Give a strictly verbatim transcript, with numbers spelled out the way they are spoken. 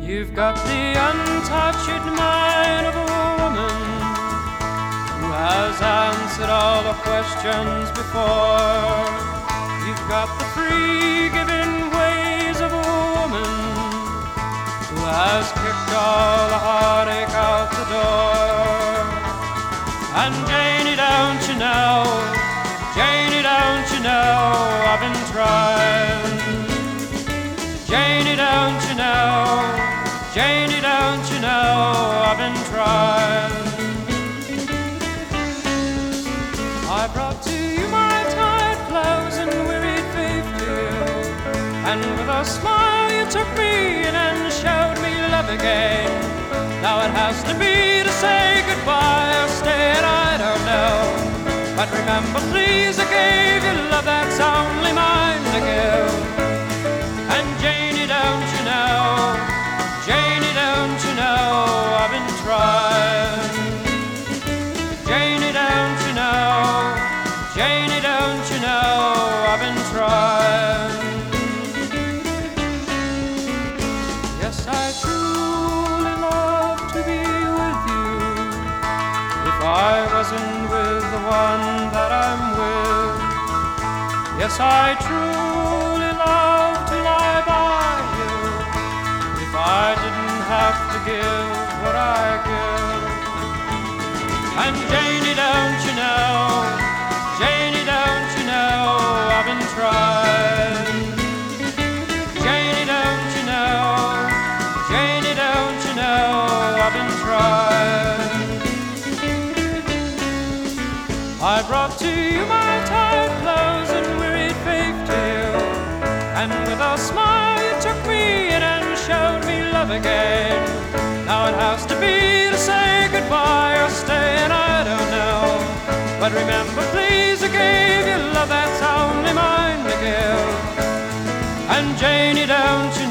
You've got the untouched mind of a woman who has answered all the questions before. You've got the free-giving ways of a woman who has kicked all the heartache out the door. And Janie, don't you know, Janie, don't you know, I've been trying. Janie, don't you know, Janie, don't you know, I've been trying. I brought to you my tired clothes and wearied faith to you, and with a smile you took me in and showed me love again. Now it has to be to say goodbye or stay, and I don't know. But remember, please, I gave you love that's only mine to give. And Janie, don't you know, Janie, don't you know, I've been trying. Janie, don't you know, Janie, don't you know, I've been trying. Yes, I truly love to be with you. If I wasn't with the one that I'm with, yes, I truly love to lie by you. If I didn't have to give what I give. And Janie, don't you know, Janie, don't you know, I've been trying. Janie, don't you know, Janie, don't you know, I've been trying. I brought to you my tired clothes and wearied faith to you, and with a smile you took me in and showed me love again. Now it has to be to say goodbye or stay, and I don't know. But remember, please, I gave you love that's only mine to give. And Janie, don't you